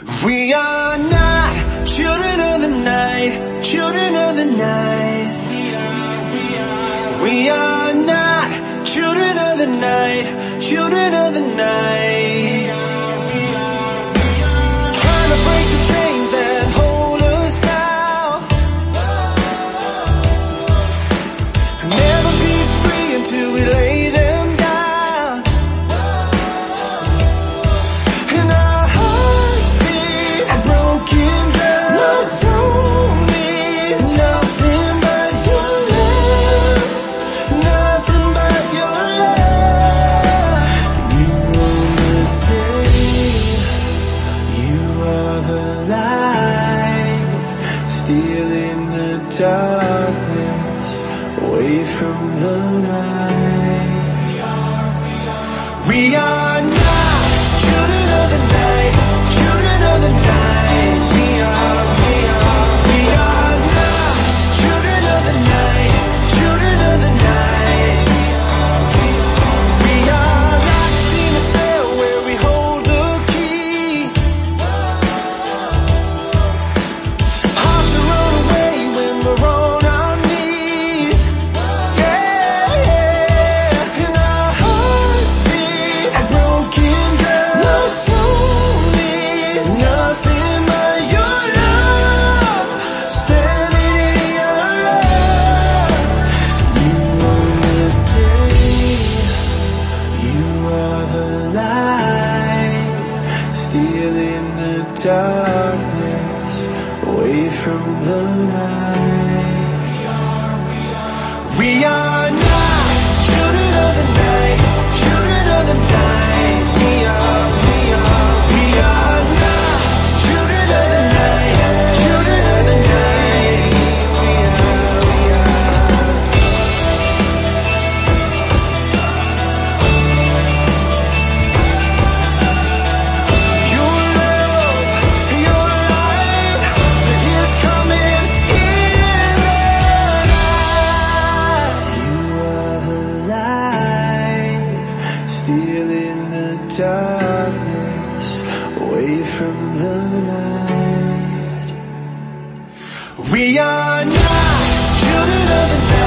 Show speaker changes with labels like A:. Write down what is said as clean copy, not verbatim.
A: We are not children of the night, children of the night. We are not children of the night, children of the night. Trying to break the chains that hold us down. Never be free until we lay them down. And our hearts beat a broken drum. No soul needs nothing but your love, nothing but your love. You are the day, you are the light, stealing the darkness away from the night. We are not children of the night, children of the night. We are not children of the night, children of the night. We are locked in a cell where we hold the key. Hearts that run away when we're on our knees. Yeah. And our hearts beat a broken drum. No soul needs nothing but your love, standing in your love. You are the day, you are the light, stealing the darkness away from the night. We are not children of the night, children of the night. We are not children of the night, children of the night. Your love, your light is coming in the night. You are the light, stealing the darkness away from the night. We are not children of the night.